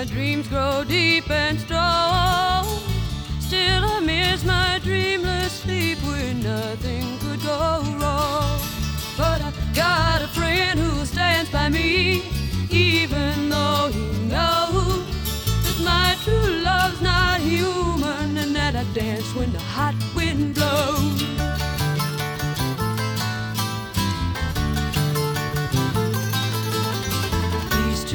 my dreams grow deep and strong. Still I miss my dreamless sleep where nothing could go wrong. But I got a friend who stands by me, even though he knows that my true love's not human, and that I dance when the hot wind blows.